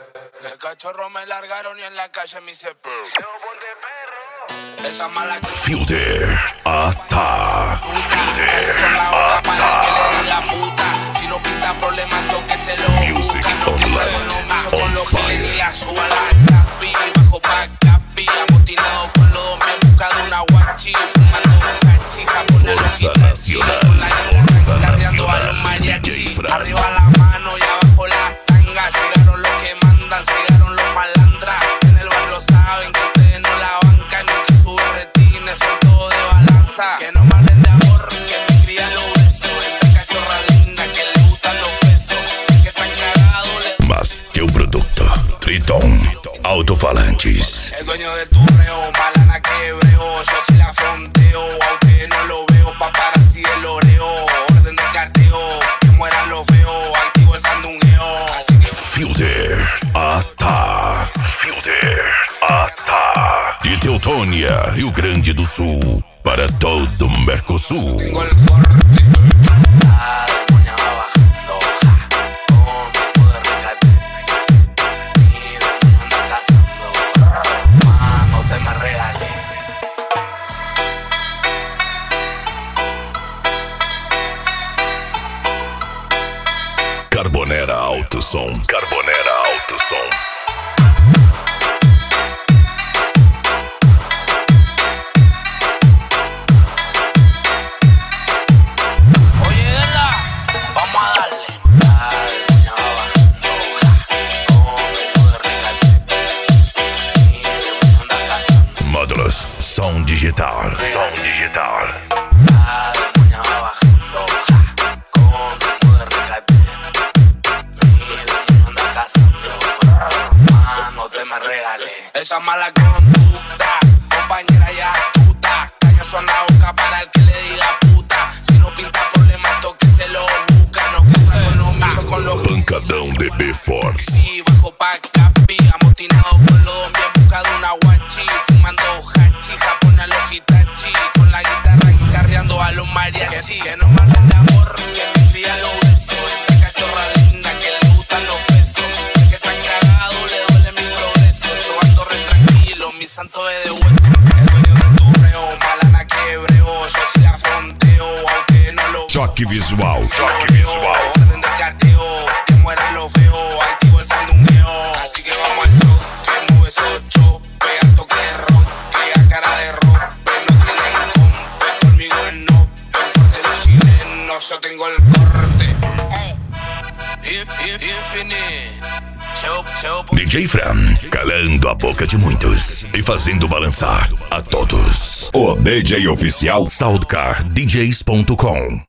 El cachorro me largaron y en la calle me hice esa mala Filter Attack. Son la boca para el que le diga puta. Si no pinta problemas, tóqueselo. Music No online con on lo que le fire. diga suba la capi. Bajo pa' capi, amotinado con los dos. Me he buscado una guachi, fumando cachi, japonés. Fuerza Nacional. Con la guitarra guitarreando a los DJ mariachis. Fran. Arriba la mano y abajo las tangas. Llegaron los que mandan, llegaron los malandras. En el barrio saben que ustedes no la bancan, ni que sus retines son todo de balanza. Que no me hablen de amor, que me crían los besos. Esta cachorra linda que le gustan los besos. Sé que están cagados, Más que un producto. Triton Altofalantes. el dueño de tu reo, malana que hebreo. Yo sí la fronteo, a ustedes no lo veo. Paparazzi del oreo, orden de carteo. Que mueran los feos, activo el sandungueo. Así que Filter Attack. Filter Attack. De Teutônia, Rio Grande do Sul, para todo o Mercosul. tengo el corte. La demonia va bajando, con tiempo de rescate. Mi demonio anda cazando, mano te me regalé. Carbonera Alto Som. Carbonera Alto Som. Oye, Dela, vamos a darle. La demonia va bajando, con tiempo de rescate. Mi demonio anda cazando. Módulos Som Digital. Som Digital. La demonia va bajando, con tiempo de rescate. Mi demonio anda cazando, mano te me regalé. Esa mala conducta, compañera ya astuta. Caño son la boca para el que le diga puta. Si no pinta problemas, toque se lo busca. No pasa con lo mismo con los Pancadão de B-Force. y bajo pa' capi, amotinado con los dos, bien buscado una guachi, fumando hachi, japonés a los hitachi, con la guitarra guitarreando a los mariachis. Que no me hablen de amor, que me cría los besos. Esta cachorra linda que le gustan los besos. Sé que están cagados, le duele mi progreso. Yo ando re tranquilo, mi santo es de hueso. El dueño de tu reo, malana que hebreo. Yo sí la fronteo, aunque no lo Choque visual. orden de carteo, que mueran los feos, activo el sandungueo. Así que vamos al show, que mueve esos show, pega toque de rock, pega cara de rock, pero no tiene incompe, conmigo es no, el corte de chileno, yo tengo el corte. Infinite. DJ Fran, calando a boca de muitos e fazendo balançar a todos. O DJ oficial SoundCardDJs.com.